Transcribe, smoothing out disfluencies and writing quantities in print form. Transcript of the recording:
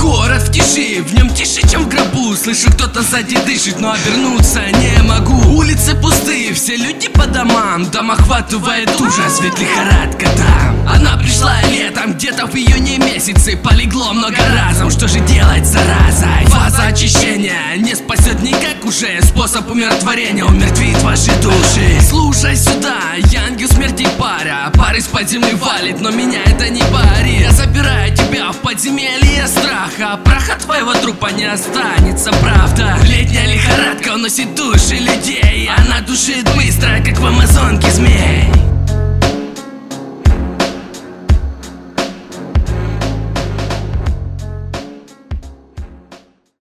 Город в тиши, в нем тише, чем в гробу. Слышу, кто-то сзади дышит, но обернуться не могу. Улицы пустые, все люди по домам. Дом охватывает ужас, ведь лихорадка там. Она пришла летом, где-то в июне месяце. Полегло много разом, что же делать, зараза? Фаза очищения не спасет никак уже. Способ умиротворения умертвит ваши души. Слушай сюда, я ангел смерти паря. Пар из-под земли валит, но меня это не парит. Я забираю тебя в подземелье страха. Праха твоего трупа не останется, правда. Летняя лихорадка уносит души людей. Она душит быстро, как в Амазоне.